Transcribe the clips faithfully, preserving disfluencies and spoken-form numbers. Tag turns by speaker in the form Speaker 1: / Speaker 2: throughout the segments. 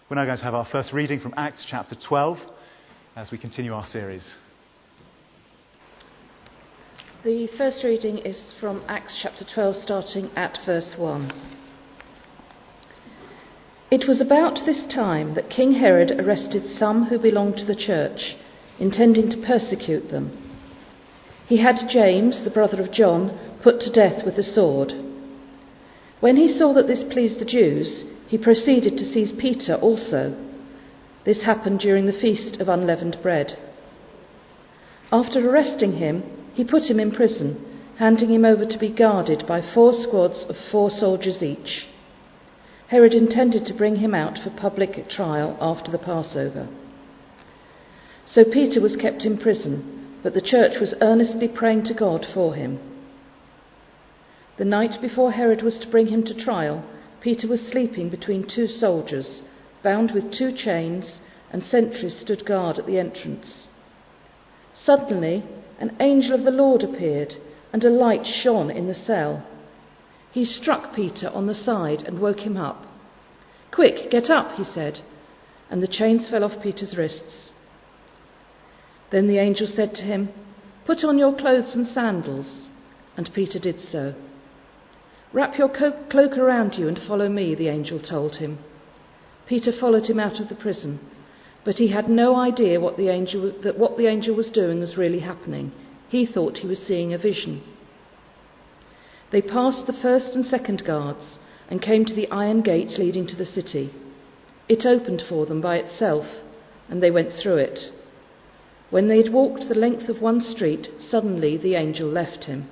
Speaker 1: We're now going to have our first reading from Acts chapter twelve as we continue our series.
Speaker 2: The first reading is from Acts chapter twelve, starting at verse one. It was about this time that King Herod arrested some who belonged to the church, intending to persecute them. He had James, the brother of John, put to death with the sword. When he saw that this pleased the Jews, he proceeded to seize Peter also. This happened during the feast of unleavened bread. After arresting him, he put him in prison, handing him over to be guarded by four squads of four soldiers each. Herod intended to bring him out for public trial after the Passover. So Peter was kept in prison, but the church was earnestly praying to God for him. The night before Herod was to bring him to trial, Peter was sleeping between two soldiers, bound with two chains, and sentries stood guard at the entrance. Suddenly, an angel of the Lord appeared, and a light shone in the cell. He struck Peter on the side and woke him up. "Quick, get up," he said, and the chains fell off Peter's wrists. Then the angel said to him, "Put on your clothes and sandals," and Peter did so. "Wrap your co- cloak around you and follow me," the angel told him. Peter followed him out of the prison, but he had no idea what the angel was, that what the angel was doing was really happening. He thought he was seeing a vision. They passed the first and second guards and came to the iron gate leading to the city. It opened for them by itself, and they went through it. When they had walked the length of one street, suddenly the angel left him.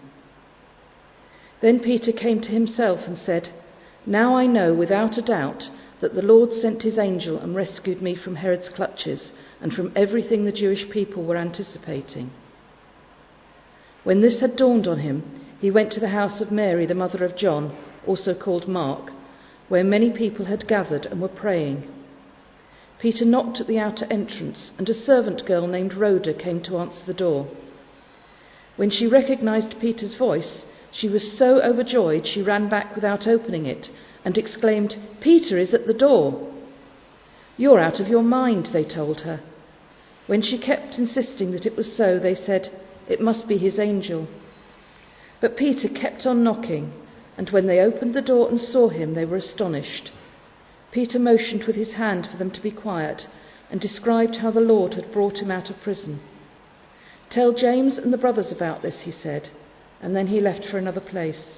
Speaker 2: Then Peter came to himself and said, "Now I know without a doubt that the Lord sent his angel and rescued me from Herod's clutches and from everything the Jewish people were anticipating." When this had dawned on him, he went to the house of Mary, the mother of John, also called Mark, where many people had gathered and were praying. Peter knocked at the outer entrance, and a servant girl named Rhoda came to answer the door. When she recognized Peter's voice, she was so overjoyed she ran back without opening it and exclaimed, "Peter is at the door." "You're out of your mind," they told her. When she kept insisting that it was so, they said, "It must be his angel." But Peter kept on knocking, and when they opened the door and saw him, they were astonished. Peter motioned with his hand for them to be quiet and described how the Lord had brought him out of prison. "Tell James and the brothers about this," he said, and then he left for another place.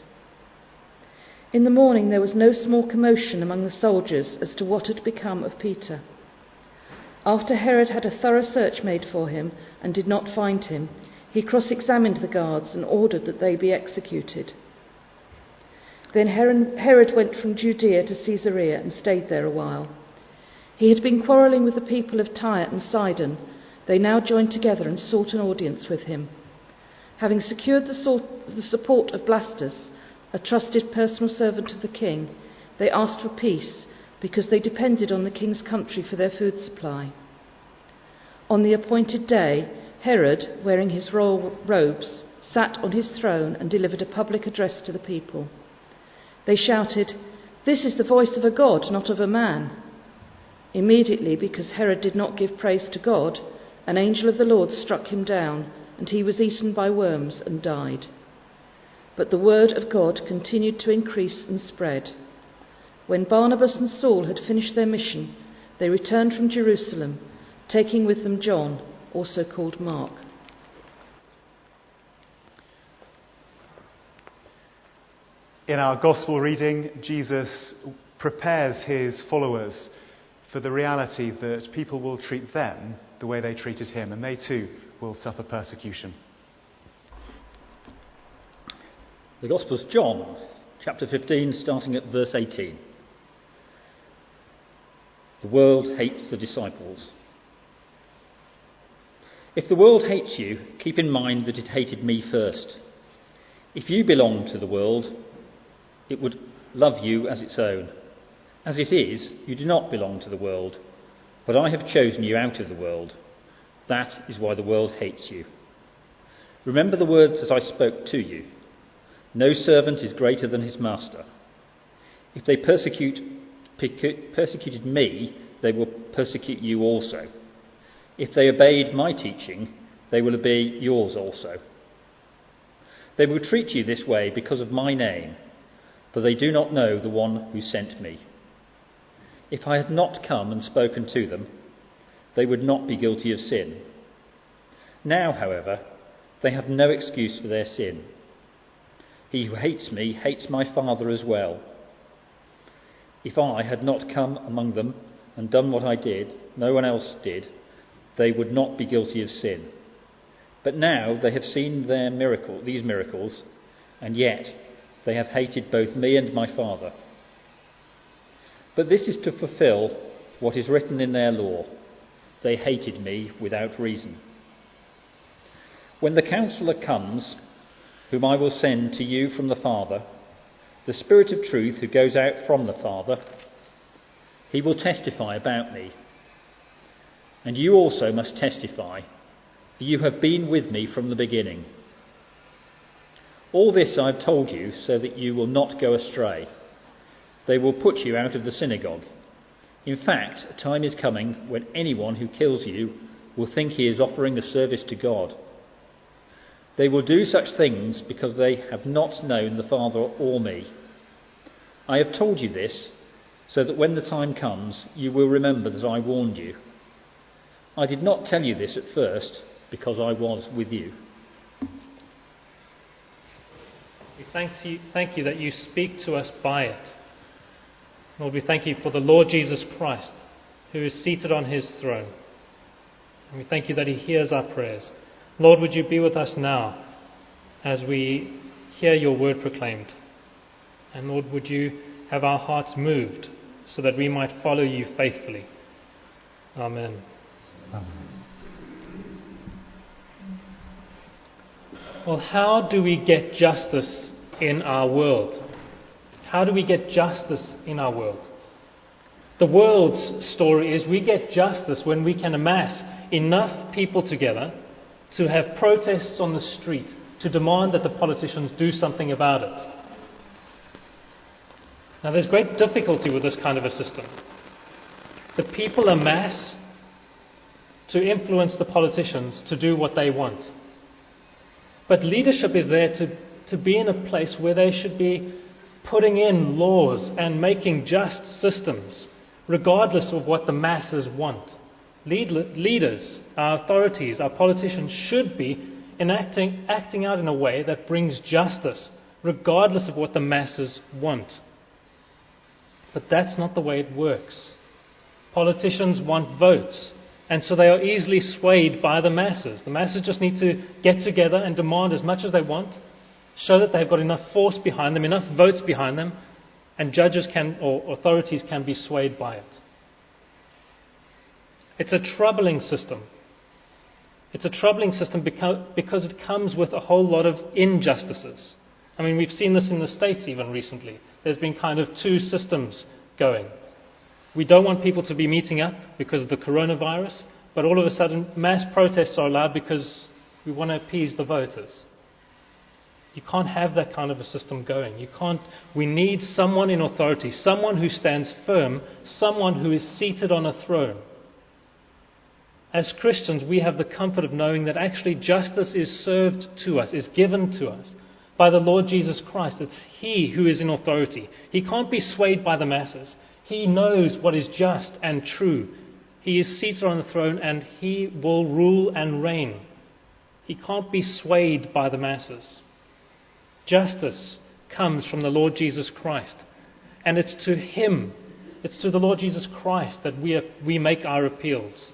Speaker 2: In the morning there was no small commotion among the soldiers as to what had become of Peter. After Herod had a thorough search made for him and did not find him, he cross-examined the guards and ordered that they be executed. Then Herod went from Judea to Caesarea and stayed there a while. He had been quarrelling with the people of Tyre and Sidon. They now joined together and sought an audience with him. Having secured the support of Blastus, a trusted personal servant of the king, they asked for peace because they depended on the king's country for their food supply. On the appointed day, Herod, wearing his royal robes, sat on his throne and delivered a public address to the people. They shouted, "This is the voice of a god, not of a man." Immediately, because Herod did not give praise to God, an angel of the Lord struck him down, and he was eaten by worms and died. But the word of God continued to increase and spread. When Barnabas and Saul had finished their mission, they returned from Jerusalem, taking with them John, also called Mark.
Speaker 1: In our gospel reading, Jesus prepares his followers for the reality that people will treat them the way they treated him, and they too will suffer persecution.
Speaker 3: The Gospel of John, chapter fifteen, starting at verse eighteen. The world hates the disciples. If the world hates you, keep in mind that it hated me first. If you belonged to the world, it would love you as its own. As it is, you do not belong to the world, but I have chosen you out of the world. That is why the world hates you. Remember the words that I spoke to you. No servant is greater than his master. If they persecute, persecuted me, they will persecute you also. If they obeyed my teaching, they will obey yours also. They will treat you this way because of my name, for they do not know the one who sent me. If I had not come and spoken to them, they would not be guilty of sin. Now, however, they have no excuse for their sin. He who hates me hates my Father as well. If I had not come among them and done what I did, no one else did, they would not be guilty of sin. But now they have seen their miracle, these miracles, and yet they have hated both me and my Father. But this is to fulfill what is written in their law. They hated me without reason. When the Counselor comes, whom I will send to you from the Father, the Spirit of truth who goes out from the Father, he will testify about me. And you also must testify that you have been with me from the beginning. All this I have told you so that you will not go astray. They will put you out of the synagogue. In fact, a time is coming when anyone who kills you will think he is offering a service to God. They will do such things because they have not known the Father or me. I have told you this so that when the time comes, you will remember that I warned you. I did not tell you this at first because I was with you.
Speaker 4: We thank you, thank you that you speak to us by it. Lord, we thank you for the Lord Jesus Christ, who is seated on his throne. And we thank you that he hears our prayers. Lord, would you be with us now as we hear your word proclaimed? And Lord, would you have our hearts moved so that we might follow you faithfully? Amen. Amen. Well, how do we get justice in our world? How do we get justice in our world? The world's story is we get justice when we can amass enough people together to have protests on the street to demand that the politicians do something about it. Now, there's great difficulty with this kind of a system. The people amass to influence the politicians to do what they want. But leadership is there to, to be in a place where they should be putting in laws and making just systems, regardless of what the masses want. Lead, leaders, our authorities, our politicians should be enacting, acting out in a way that brings justice, regardless of what the masses want. But that's not the way it works. Politicians want votes, and so they are easily swayed by the masses. The masses just need to get together and demand as much as they want, show that they've got enough force behind them, enough votes behind them, and judges can, or authorities can be swayed by it. It's a troubling system. It's a troubling system because, because it comes with a whole lot of injustices. I mean, we've seen this in the States even recently. There's been kind of two systems going. We don't want people to be meeting up because of the coronavirus, but all of a sudden mass protests are allowed because we want to appease the voters. You can't have that kind of a system going. You can't. We need someone in authority, someone who stands firm, someone who is seated on a throne. As Christians, we have the comfort of knowing that actually justice is served to us, is given to us by the Lord Jesus Christ. It's He who is in authority. He can't be swayed by the masses. He knows what is just and true. He is seated on the throne and He will rule and reign. He can't be swayed by the masses. Justice comes from the Lord Jesus Christ. And it's to Him, it's to the Lord Jesus Christ that we, are, we make our appeals.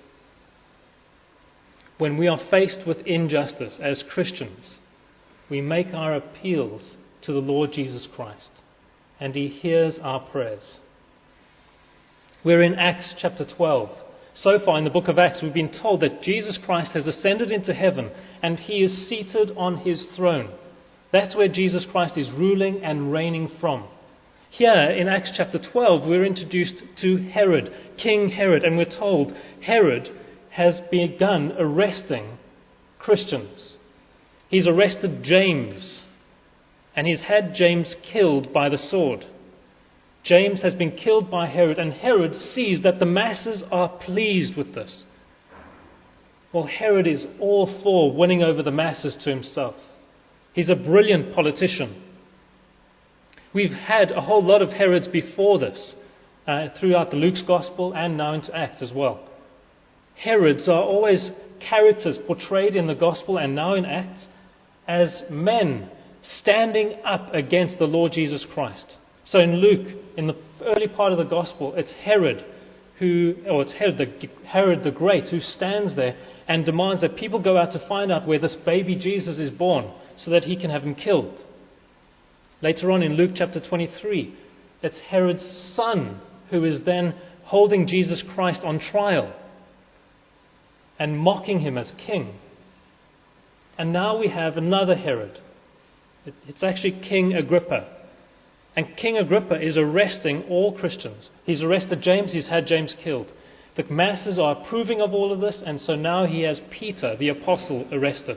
Speaker 4: When we are faced with injustice as Christians, we make our appeals to the Lord Jesus Christ. And He hears our prayers. We're in Acts chapter twelve. So far in the book of Acts, we've been told that Jesus Christ has ascended into heaven and He is seated on His throne. That's where Jesus Christ is ruling and reigning from. Here in Acts chapter twelve, we're introduced to Herod, King Herod, and we're told Herod has begun arresting Christians. He's arrested James, and he's had James killed by the sword. James has been killed by Herod, and Herod sees that the masses are pleased with this. Well, Herod is all for winning over the masses to himself. He's a brilliant politician. We've had a whole lot of Herods before this, uh, throughout the Luke's Gospel and now into Acts as well. Herods are always characters portrayed in the Gospel and now in Acts as men standing up against the Lord Jesus Christ. So in Luke, in the early part of the Gospel, it's Herod who, or it's Herod the, Herod the Great, who stands there and demands that people go out to find out where this baby Jesus is born so that he can have him killed. Later on in Luke chapter twenty-three, it's Herod's son who is then holding Jesus Christ on trial and mocking him as king. And now we have another Herod. It's actually King Agrippa. And King Agrippa is arresting all Christians. He's arrested James, he's had James killed. The masses are approving of all of this, and so now he has Peter, the apostle, arrested.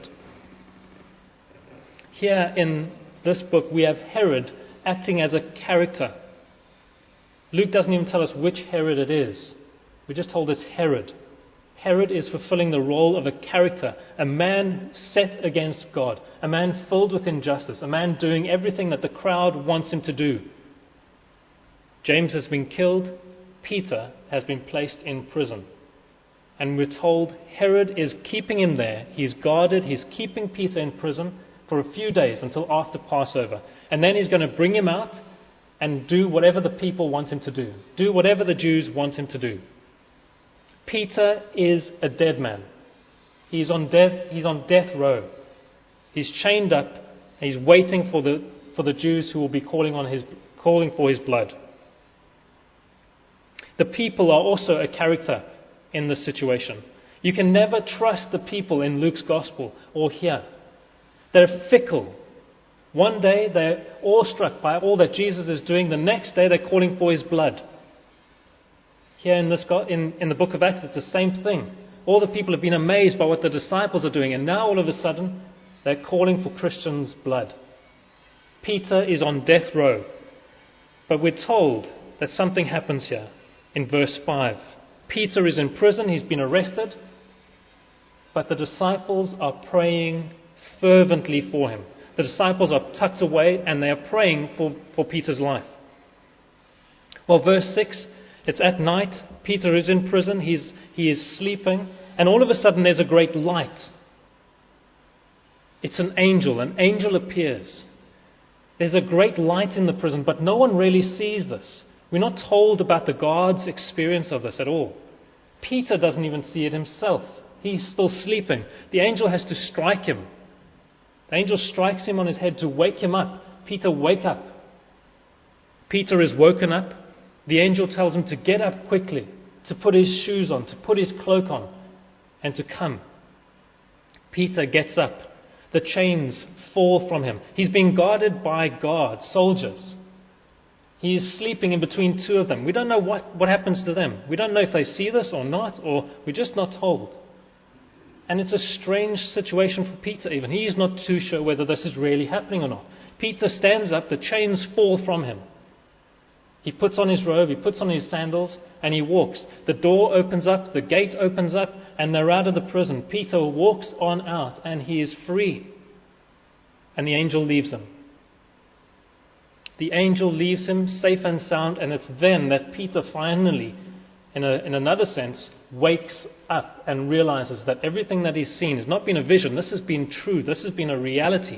Speaker 4: Here in this book we have Herod acting as a character. Luke doesn't even tell us which Herod it is. We're just told it's Herod. Herod is fulfilling the role of a character, a man set against God, a man filled with injustice, a man doing everything that the crowd wants him to do. James has been killed. Peter has been placed in prison. And we're told Herod is keeping him there. He's guarded. He's keeping Peter in prison for a few days until after Passover. And then he's going to bring him out and do whatever the people want him to do. Do whatever the Jews want him to do. Peter is a dead man. He's on death, he's on death row. He's chained up. He's waiting for the, for the Jews who will be calling, on his, calling for his blood. The people are also a character in this situation. You can never trust the people in Luke's Gospel or here. They're fickle. One day they're awestruck by all that Jesus is doing. The next day they're calling for his blood. Here in, this, in, in the book of Acts, it's the same thing. All the people have been amazed by what the disciples are doing, and now all of a sudden, they're calling for Christians' blood. Peter is on death row. But we're told that something happens here in verse five. Peter is in prison, he's been arrested, but the disciples are praying fervently for him. The disciples are tucked away, and they are praying for, for Peter's life. Well, verse six, it's at night. Peter is in prison. He's, he is sleeping. And all of a sudden there's a great light. It's an angel. An angel appears. There's a great light in the prison, but no one really sees this. We're not told about the guards' experience of this at all. Peter doesn't even see it himself. He's still sleeping. The angel has to strike him. The angel strikes him on his head to wake him up. Peter, wake up. Peter is woken up. The angel tells him to get up quickly, to put his shoes on, to put his cloak on, and to come. Peter gets up. The chains fall from him. He's being guarded by guards, soldiers. He is sleeping in between two of them. We don't know what, what happens to them. We don't know if they see this or not, or we're just not told. And it's a strange situation for Peter even. He is not too sure whether this is really happening or not. Peter stands up. The chains fall from him. He puts on his robe, he puts on his sandals, and he walks. The door opens up, the gate opens up, and they're out of the prison. Peter walks on out, and he is free. And the angel leaves him. The angel leaves him safe and sound, and it's then that Peter finally, in, a, in another sense, wakes up and realizes that everything that he's seen has not been a vision. This has been true. This has been a reality.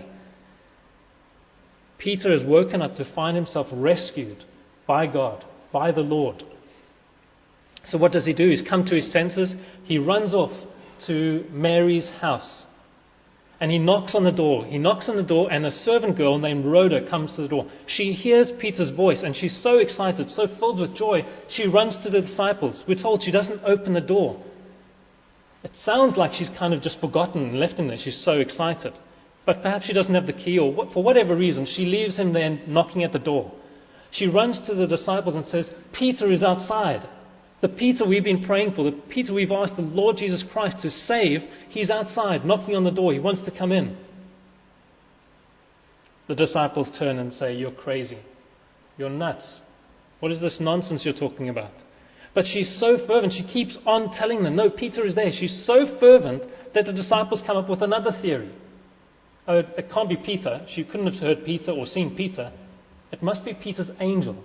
Speaker 4: Peter has woken up to find himself rescued by God, by the Lord. So what does he do? He's come to his senses. He runs off to Mary's house. And he knocks on the door. He knocks on the door, and a servant girl named Rhoda comes to the door. She hears Peter's voice, and she's so excited, so filled with joy, she runs to the disciples. We're told she doesn't open the door. It sounds like she's kind of just forgotten and left him there. She's so excited. But perhaps she doesn't have the key, or for whatever reason, she leaves him there knocking at the door. She runs to the disciples and says, Peter is outside. The Peter we've been praying for, the Peter we've asked the Lord Jesus Christ to save, he's outside knocking on the door. He wants to come in. The disciples turn and say, you're crazy. You're nuts. What is this nonsense you're talking about? But she's so fervent, she keeps on telling them, no, Peter is there. She's so fervent that the disciples come up with another theory. Oh, it, it can't be Peter. She couldn't have heard Peter or seen Peter. It must be Peter's angel.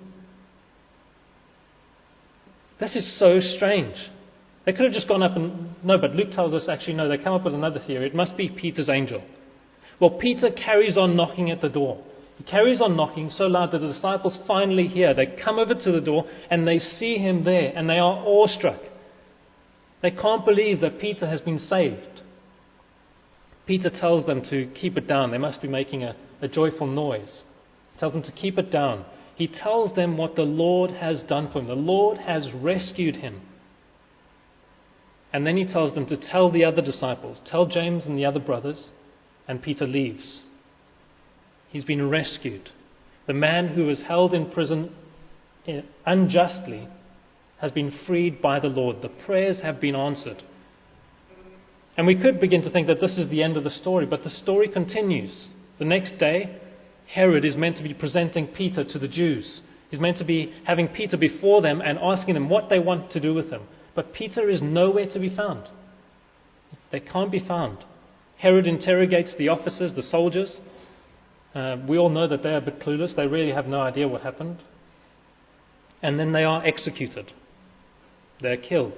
Speaker 4: This is so strange. They could have just gone up and, no, but Luke tells us actually, no, they come up with another theory. It must be Peter's angel. Well, Peter carries on knocking at the door. He carries on knocking so loud that the disciples finally hear. They come over to the door and they see him there and they are awestruck. They can't believe that Peter has been saved. Peter tells them to keep it down. They must be making a, a joyful noise. He tells them to keep it down. He tells them what the Lord has done for him. The Lord has rescued him. And then he tells them to tell the other disciples, tell James and the other brothers, and Peter leaves. He's been rescued. The man who was held in prison unjustly has been freed by the Lord. The prayers have been answered. And we could begin to think that this is the end of the story, but the story continues. The next day, Herod is meant to be presenting Peter to the Jews. He's meant to be having Peter before them and asking them what they want to do with him. But Peter is nowhere to be found. They can't be found. Herod interrogates the officers, the soldiers. Uh, we all know that they're a bit clueless. They really have no idea what happened. And then they are executed. They're killed.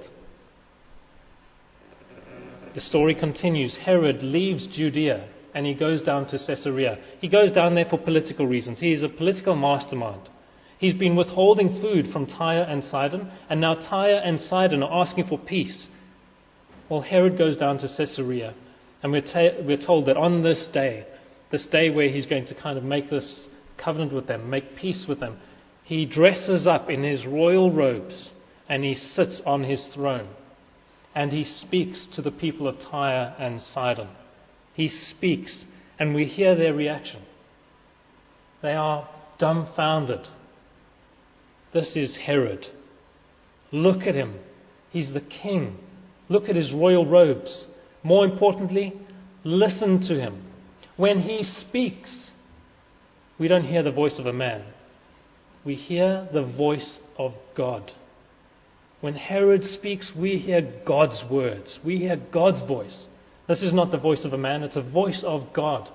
Speaker 4: The story continues. Herod leaves Judea and he goes down to Caesarea. He goes down there for political reasons. He is a political mastermind. He's been withholding food from Tyre and Sidon, and now Tyre and Sidon are asking for peace. Well, Herod goes down to Caesarea, and we're, ta- we're told that on this day, this day where he's going to kind of make this covenant with them, make peace with them, he dresses up in his royal robes, and he sits on his throne, and he speaks to the people of Tyre and Sidon. He speaks, and we hear their reaction. They are dumbfounded. This is Herod. Look at him. He's the king. Look at his royal robes. More importantly, listen to him. When he speaks, we don't hear the voice of a man. We hear the voice of God. When Herod speaks, we hear God's words. We hear God's voice. This is not the voice of a man, it's a voice of God.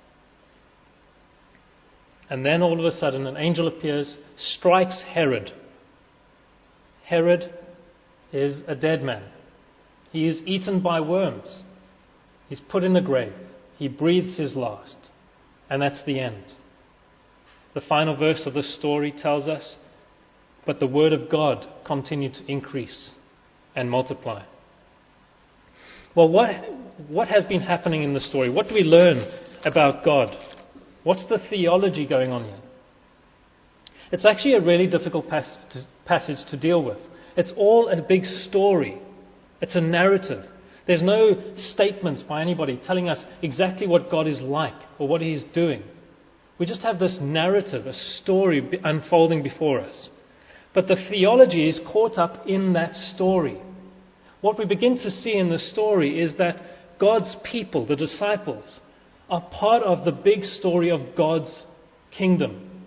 Speaker 4: And then all of a sudden an angel appears, strikes Herod. Herod is a dead man. He is eaten by worms. He's put in a grave. He breathes his last. And that's the end. The final verse of this story tells us, but the word of God continued to increase and multiply. Well, what, what has been happening in the story? What do we learn about God? What's the theology going on here? It's actually a really difficult pas- to, passage to deal with. It's all a big story. It's a narrative. There's no statements by anybody telling us exactly what God is like or what He's doing. We just have this narrative, a story unfolding before us. But the theology is caught up in that story. What we begin to see in the story is that God's people, the disciples, are part of the big story of God's kingdom.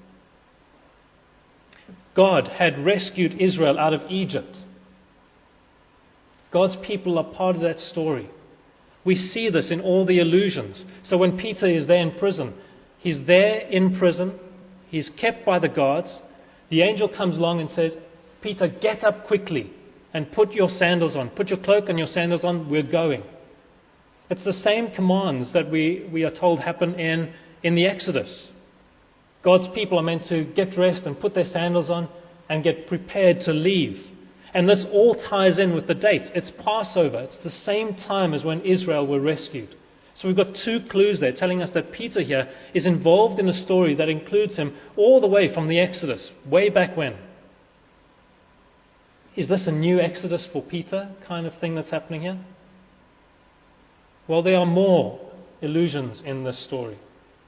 Speaker 4: God had rescued Israel out of Egypt. God's people are part of that story. We see this in all the allusions. So when Peter is there in prison, he's there in prison, he's kept by the guards. The angel comes along and says, Peter, get up quickly and put your sandals on. Put your cloak and your sandals on, we're going. It's the same commands that we, we are told happen in, in the Exodus. God's people are meant to get dressed and put their sandals on and get prepared to leave. And this all ties in with the dates. It's Passover. It's the same time as when Israel were rescued. So we've got two clues there telling us that Peter here is involved in a story that includes him all the way from the Exodus, way back when. Is this a new Exodus for Peter kind of thing that's happening here? Well, there are more allusions in this story.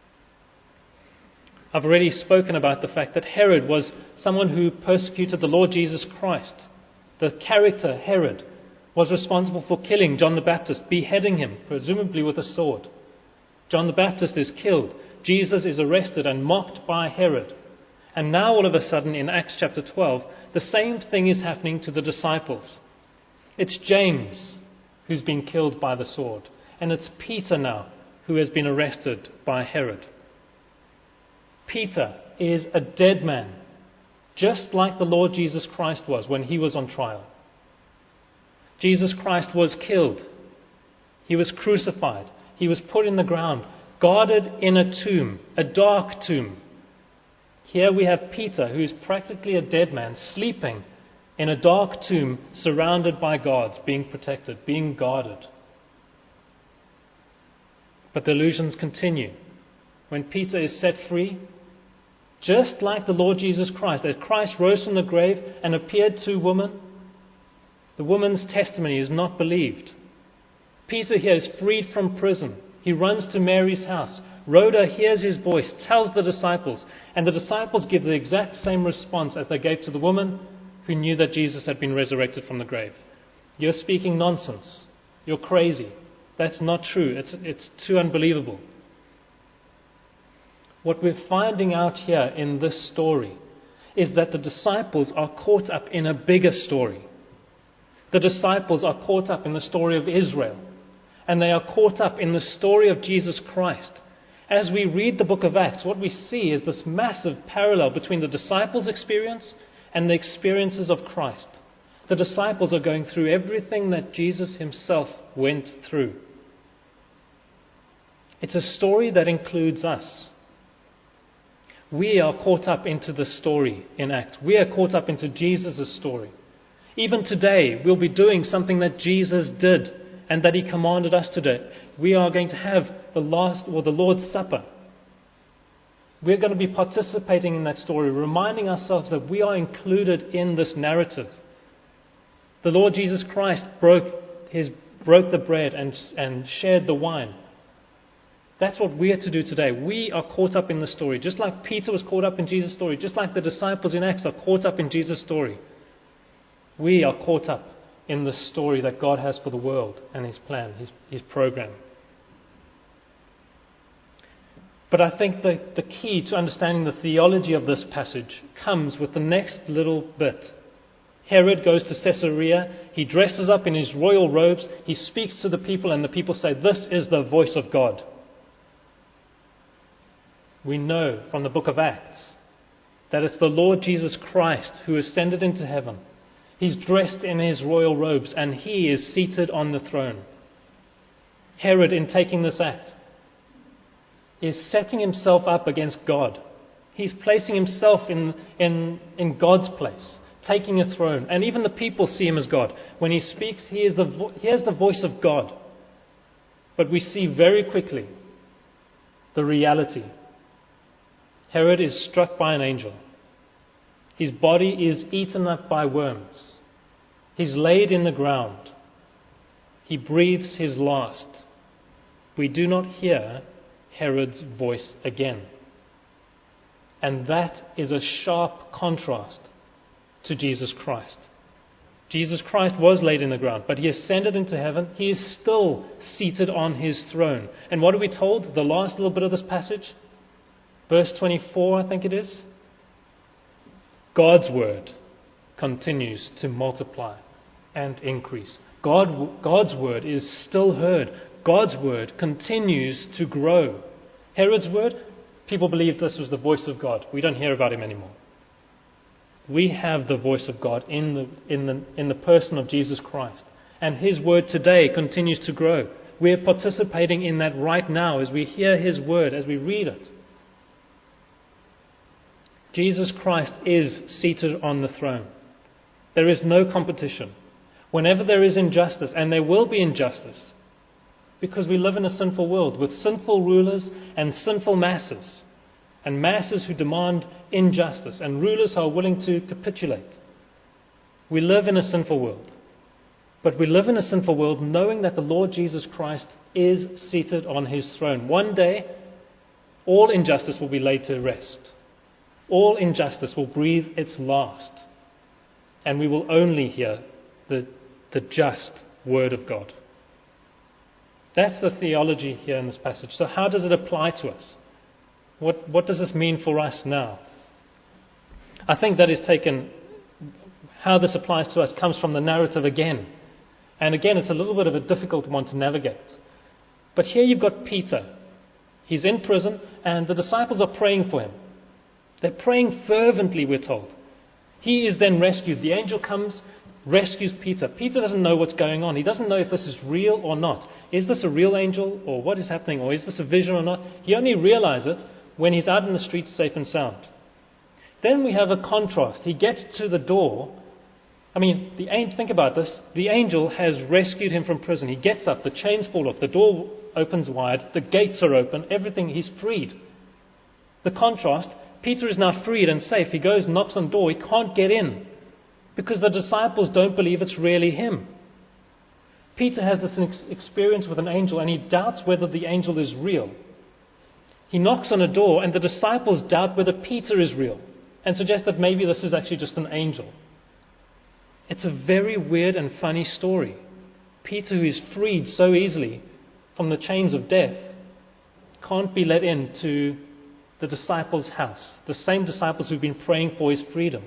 Speaker 4: I've already spoken about the fact that Herod was someone who persecuted the Lord Jesus Christ. The character, Herod, was responsible for killing John the Baptist, beheading him, presumably with a sword. John the Baptist is killed. Jesus is arrested and mocked by Herod. And now all of a sudden in Acts chapter twelve, the same thing is happening to the disciples. It's James who's been killed by the sword. And it's Peter now who has been arrested by Herod. Peter is a dead man, just like the Lord Jesus Christ was when he was on trial. Jesus Christ was killed. He was crucified. He was put in the ground, guarded in a tomb, a dark tomb. Here we have Peter, who is practically a dead man, sleeping in a dark tomb, surrounded by guards, being protected, being guarded. But the illusions continue. When Peter is set free, just like the Lord Jesus Christ, as Christ rose from the grave and appeared to a woman, the woman's testimony is not believed. Peter here is freed from prison. He runs to Mary's house. Rhoda hears his voice, tells the disciples, and the disciples give the exact same response as they gave to the woman who knew that Jesus had been resurrected from the grave. You're speaking nonsense. You're crazy. That's not true. It's, it's too unbelievable. What we're finding out here in this story is that the disciples are caught up in a bigger story. The disciples are caught up in the story of Israel, and they are caught up in the story of Jesus Christ. As we read the book of Acts, what we see is this massive parallel between the disciples' experience and the experiences of Christ. The disciples are going through everything that Jesus himself went through. It's a story that includes us. We are caught up into the story in Acts. We are caught up into Jesus' story. Even today, we'll be doing something that Jesus did and that he commanded us to do. We are going to have the last or the Lord's Supper. We're going to be participating in that story, reminding ourselves that we are included in this narrative. The Lord Jesus Christ broke his broke the bread and, and shared the wine. That's what we are to do today. We are caught up in the story. Just like Peter was caught up in Jesus' story, just like the disciples in Acts are caught up in Jesus' story. We are caught up in the story that God has for the world and his plan, his, his program. But I think the, the key to understanding the theology of this passage comes with the next little bit. Herod goes to Caesarea. He dresses up in his royal robes. He speaks to the people, and the people say, "This is the voice of God." We know from the book of Acts that it's the Lord Jesus Christ who ascended into heaven. He's dressed in his royal robes, and he is seated on the throne. Herod, in taking this act, is setting himself up against God. He's placing himself in, in, in God's place, taking a throne. And even the people see him as God. When he speaks, he is the vo- he has the voice of God. But we see very quickly the reality. Herod is struck by an angel. His body is eaten up by worms. He's laid in the ground. He breathes his last. We do not hear Herod's voice again. And that is a sharp contrast to Jesus Christ. Jesus Christ was laid in the ground, but he ascended into heaven. He is still seated on his throne. And what are we told? The last little bit of this passage? Verse twenty-four, I think it is. God's word continues to multiply and increase. God, God's word is still heard. God's word continues to grow. Herod's word, people believe this was the voice of God. We don't hear about him anymore. We have the voice of God in the, in the, in the person of Jesus Christ. And his word today continues to grow. We're participating in that right now as we hear his word, as we read it. Jesus Christ is seated on the throne. There is no competition. Whenever there is injustice, and there will be injustice, because we live in a sinful world with sinful rulers and sinful masses, and masses who demand injustice, and rulers who are willing to capitulate. We live in a sinful world. But we live in a sinful world knowing that the Lord Jesus Christ is seated on his throne. One day, all injustice will be laid to rest. All injustice will breathe its last. And we will only hear the, the just word of God. That's the theology here in this passage. So how does it apply to us? What, what does this mean for us now? I think that is taken, how this applies to us comes from the narrative again. And again, it's a little bit of a difficult one to navigate. But here you've got Peter. He's in prison, and the disciples are praying for him. They're praying fervently, we're told. He is then rescued. The angel comes, rescues Peter. Peter doesn't know what's going on. He doesn't know if this is real or not. Is this a real angel, or what is happening, or is this a vision or not? He only realizes it when he's out in the streets safe and sound. Then we have a contrast. He gets to the door. I mean, the angel, think about this. The angel has rescued him from prison. He gets up, the chains fall off, the door opens wide, the gates are open, everything, he's freed. The contrast, Peter is now freed and safe. He goes, knocks on the door, he can't get in because the disciples don't believe it's really him. Peter has this ex- experience with an angel, and he doubts whether the angel is real. He knocks on a door, and the disciples doubt whether Peter is real and suggest that maybe this is actually just an angel. It's a very weird and funny story. Peter, who is freed so easily from the chains of death, can't be let into the disciples' house, the same disciples who've been praying for his freedom.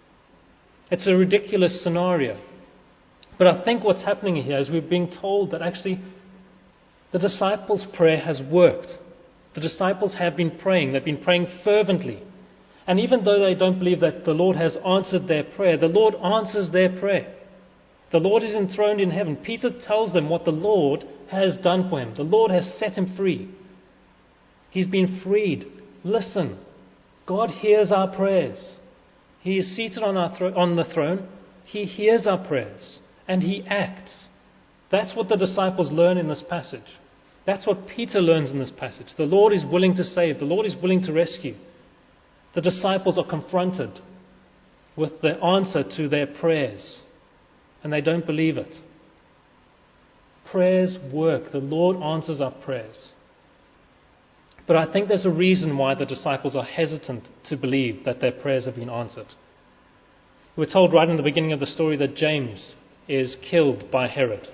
Speaker 4: It's a ridiculous scenario. But I think what's happening here is we're being told that actually the disciples' prayer has worked. The disciples have been praying. They've been praying fervently. And even though they don't believe that the Lord has answered their prayer, the Lord answers their prayer. The Lord is enthroned in heaven. Peter tells them what the Lord has done for him. The Lord has set him free. He's been freed. Listen, God hears our prayers. He is seated on, our thro- on the throne. He hears our prayers. And he acts. That's what the disciples learn in this passage. That's what Peter learns in this passage. The Lord is willing to save. The Lord is willing to rescue. The disciples are confronted with the answer to their prayers, and they don't believe it. Prayers work. The Lord answers our prayers. But I think there's a reason why the disciples are hesitant to believe that their prayers have been answered. We're told right in the beginning of the story that James is killed by Herod.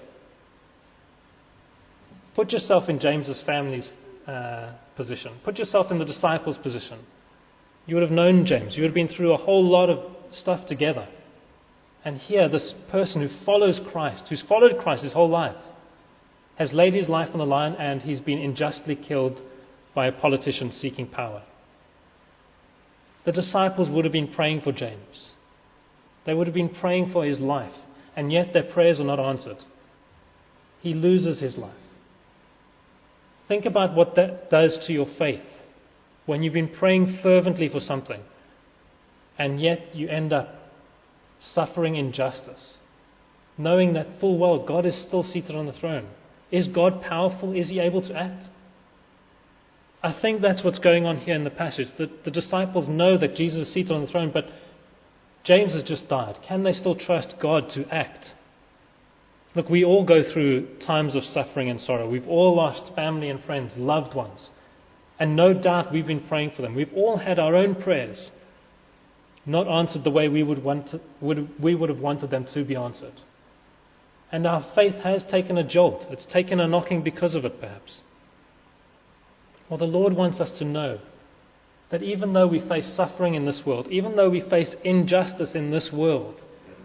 Speaker 4: Put yourself in James's family's uh, position. Put yourself in the disciples' position. You would have known James. You would have been through a whole lot of stuff together. And here, this person who follows Christ, who's followed Christ his whole life, has laid his life on the line, and he's been unjustly killed by a politician seeking power. The disciples would have been praying for James. They would have been praying for his life, and yet their prayers are not answered. He loses his life. Think about what that does to your faith when you've been praying fervently for something, and yet you end up suffering injustice, knowing that full well God is still seated on the throne. Is God powerful? Is he able to act? I think that's what's going on here in the passage. The, the disciples know that Jesus is seated on the throne, but James has just died. Can they still trust God to act? Look, we all go through times of suffering and sorrow. We've all lost family and friends, loved ones. And no doubt we've been praying for them. We've all had our own prayers not answered the way we would want to, would, we would have wanted them to be answered. And our faith has taken a jolt. It's taken a knocking because of it, perhaps. Well, the Lord wants us to know that even though we face suffering in this world, even though we face injustice in this world,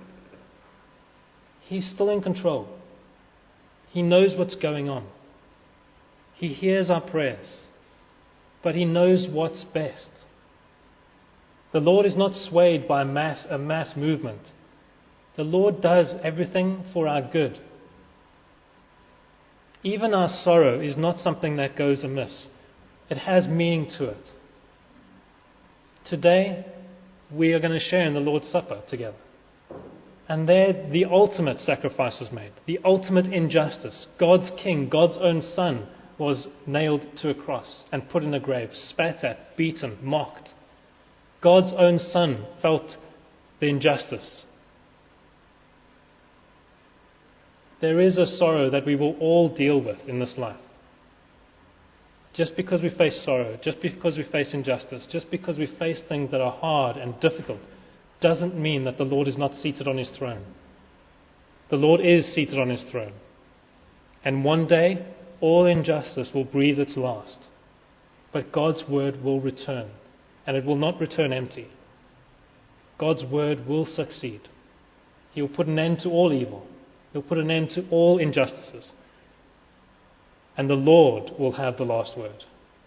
Speaker 4: he's still in control. He knows what's going on. He hears our prayers, but he knows what's best. The Lord is not swayed by mass, a mass movement. The Lord does everything for our good. Even our sorrow is not something that goes amiss. It has meaning to it. Today, we are going to share in the Lord's Supper together. And there, the ultimate sacrifice was made. The ultimate injustice. God's King, God's own Son, was nailed to a cross and put in a grave, spat at, beaten, mocked. God's own Son felt the injustice. There is a sorrow that we will all deal with in this life. Just because we face sorrow, just because we face injustice, just because we face things that are hard and difficult, doesn't mean that the Lord is not seated on his throne. The Lord is seated on his throne. And one day, all injustice will breathe its last. But God's word will return, and it will not return empty. God's word will succeed. He will put an end to all evil. He'll put an end to all injustices. And the Lord will have the last word.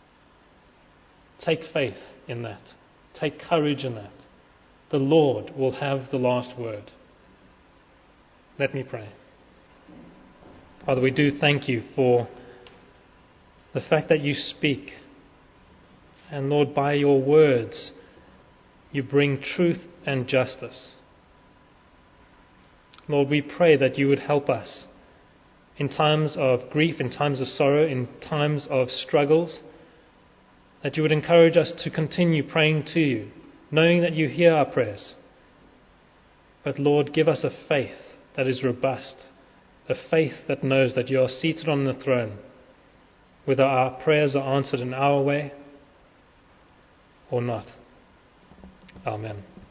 Speaker 4: Take faith in that. Take courage in that. The Lord will have the last word. Let me pray. Father, we do thank you for the fact that you speak. And Lord, by your words, you bring truth and justice. Lord, we pray that you would help us in times of grief, in times of sorrow, in times of struggles, that you would encourage us to continue praying to you, knowing that you hear our prayers. But Lord, give us a faith that is robust, a faith that knows that you are seated on the throne, whether our prayers are answered in our way or not. Amen.